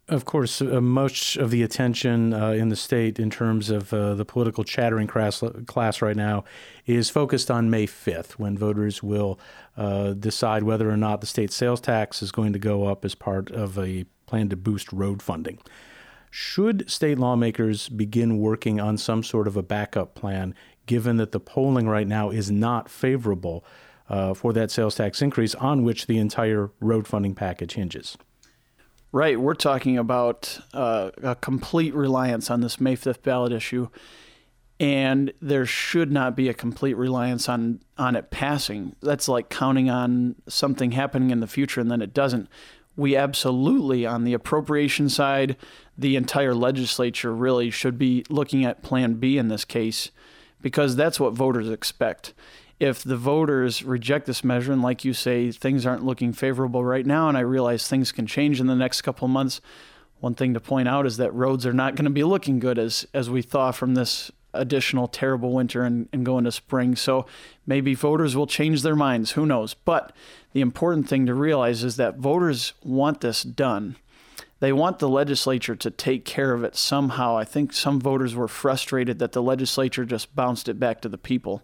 Of course, much of the attention in the state in terms of the political chattering class right now is focused on May 5th, when voters will decide whether or not the state sales tax is going to go up as part of a plan to boost road funding. Should state lawmakers begin working on some sort of a backup plan, given that the polling right now is not favorable for that sales tax increase on which the entire road funding package hinges? Right. We're talking about a complete reliance on this May 5th ballot issue, and there should not be a complete reliance on it passing. That's like counting on something happening in the future and then it doesn't. We absolutely, on the appropriation side, the entire legislature really should be looking at Plan B in this case, because that's what voters expect. If the voters reject this measure, and like you say, things aren't looking favorable right now, and I realize things can change in the next couple of months, one thing to point out is that roads are not going to be looking good as we thaw from this additional terrible winter and go into spring. So maybe voters will change their minds. Who knows? But the important thing to realize is that voters want this done. They want the legislature to take care of it somehow. I think some voters were frustrated that the legislature just bounced it back to the people.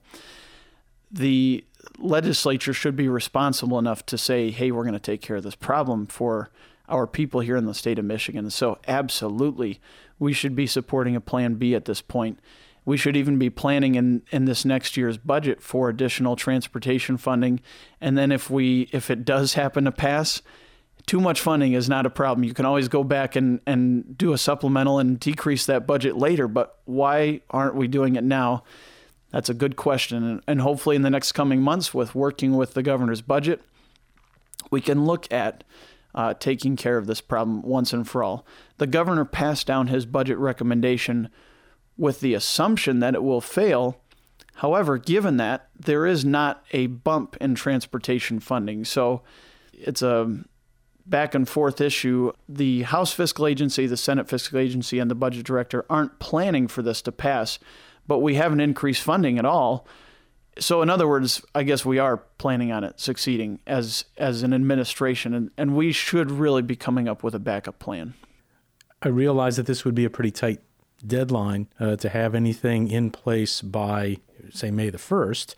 The legislature should be responsible enough to say, hey, we're going to take care of this problem for our people here in the state of Michigan. So absolutely, we should be supporting a Plan B at this point. We should even be planning in this next year's budget for additional transportation funding. And then if it does happen to pass, too much funding is not a problem. You can always go back and do a supplemental and decrease that budget later. But why aren't we doing it now? That's a good question. And hopefully in the next coming months, with working with the governor's budget, we can look at taking care of this problem once and for all. The governor passed down his budget recommendation with the assumption that it will fail. However, given that, there is not a bump in transportation funding. So it's a back and forth issue. The House Fiscal Agency, the Senate Fiscal Agency, and the budget director aren't planning for this to pass, but we haven't increased funding at all. So in other words, I guess we are planning on it succeeding as an administration, and we should really be coming up with a backup plan. I realize that this would be a pretty tight deadline to have anything in place by, say, May the 1st,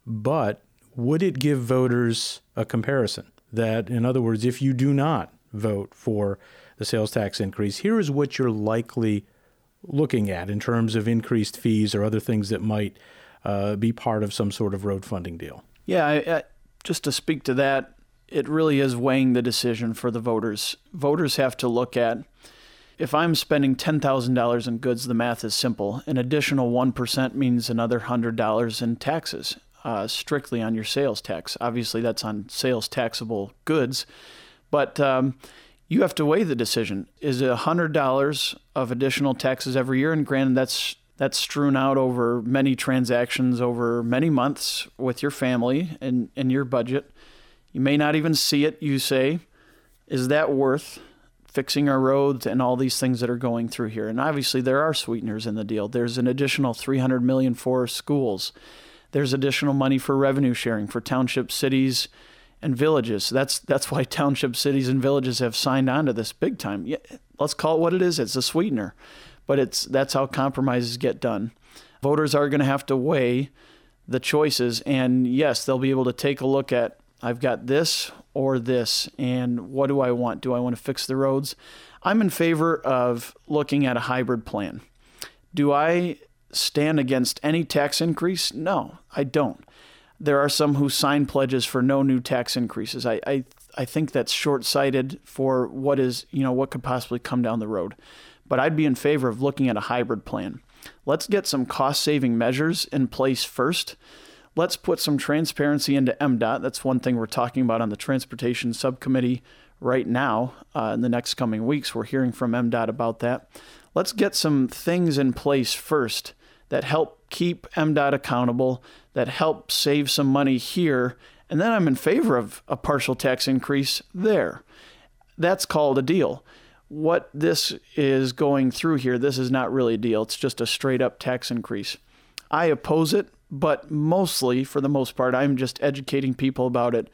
but would it give voters a comparison? That, in other words, if you do not vote for the sales tax increase, here is what you're likely looking at in terms of increased fees or other things that might be part of some sort of road funding deal. Yeah, just to speak to that, it really is weighing the decision for the voters. Voters have to look at, if I'm spending $10,000 in goods, the math is simple. An additional 1% means another $100 in taxes, strictly on your sales tax. Obviously, that's on sales taxable goods, but you have to weigh the decision. Is it $100 of additional taxes every year? And granted, that's strewn out over many transactions over many months with your family and your budget. You may not even see it. You say, is that worth fixing our roads and all these things that are going through here? And obviously, there are sweeteners in the deal. There's an additional $300 million for schools. There's additional money for revenue sharing for township, cities, and villages. That's why township, cities, and villages have signed on to this big time. Yeah, let's call it what it is. It's a sweetener, but that's how compromises get done. Voters are going to have to weigh the choices, and yes, they'll be able to take a look at, I've got this or this, and what do I want? Do I want to fix the roads? I'm in favor of looking at a hybrid plan. Do I stand against any tax increase? No, I don't. There are some who sign pledges for no new tax increases. I think that's short-sighted for what could possibly come down the road. But I'd be in favor of looking at a hybrid plan. Let's get some cost-saving measures in place first. Let's put some transparency into MDOT. That's one thing we're talking about on the Transportation Subcommittee right now. In the next coming weeks, we're hearing from MDOT about that. Let's get some things in place first that help keep MDOT accountable, that help save some money here, and then I'm in favor of a partial tax increase there. That's called a deal. What this is going through here, this is not really a deal. It's just a straight-up tax increase. I oppose it, but mostly, for the most part, I'm just educating people about it.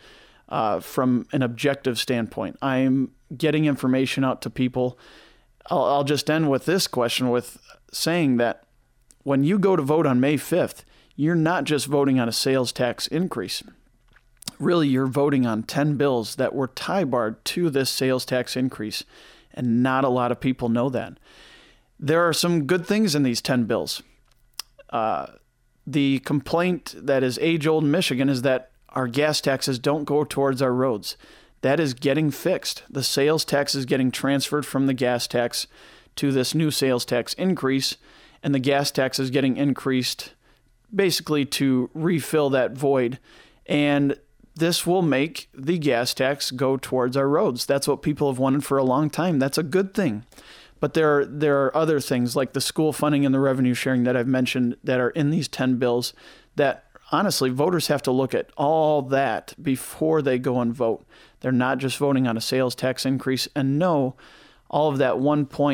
from an objective standpoint. I'm getting information out to people. I'll just end with this question with saying that when you go to vote on May 5th, you're not just voting on a sales tax increase. Really, you're voting on 10 bills that were tie-barred to this sales tax increase, and not a lot of people know that. There are some good things in these 10 bills. The complaint that is age-old in Michigan is that our gas taxes don't go towards our roads. That is getting fixed. The sales tax is getting transferred from the gas tax to this new sales tax increase, and the gas tax is getting increased basically to refill that void. And this will make the gas tax go towards our roads. That's what people have wanted for a long time. That's a good thing. But there are other things like the school funding and the revenue sharing that I've mentioned that are in these 10 bills that honestly voters have to look at all that before they go and vote. They're not just voting on a sales tax increase. And no, all of that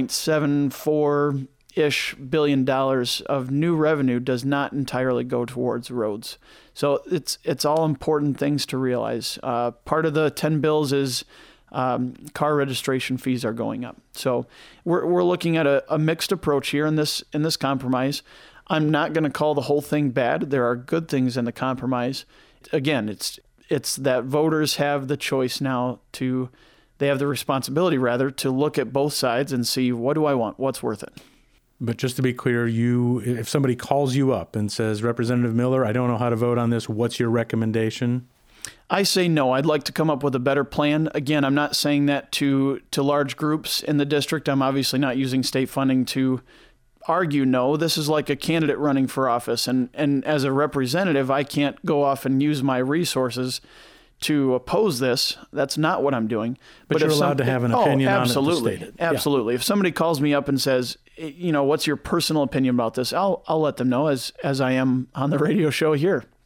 $1.74-ish billion of new revenue does not entirely go towards roads. So it's all important things to realize. Part of the 10 bills is car registration fees are going up. So we're looking at a mixed approach here in this compromise. I'm not going to call the whole thing bad. There are good things in the compromise. Again, it's that voters have the choice now they have the responsibility rather to look at both sides and see, what do I want? What's worth it? But just to be clear, if somebody calls you up and says, Representative Miller, I don't know how to vote on this, what's your recommendation? I say no. I'd like to come up with a better plan. Again, I'm not saying that to large groups in the district. I'm obviously not using state funding to argue no. This is like a candidate running for office. And as a representative, I can't go off and use my resources to oppose this. That's not what I'm doing. But you're allowed to have an opinion on it to state it. Absolutely. If somebody calls me up and says, what's your personal opinion about this? I'll let them know as I am on the radio show here.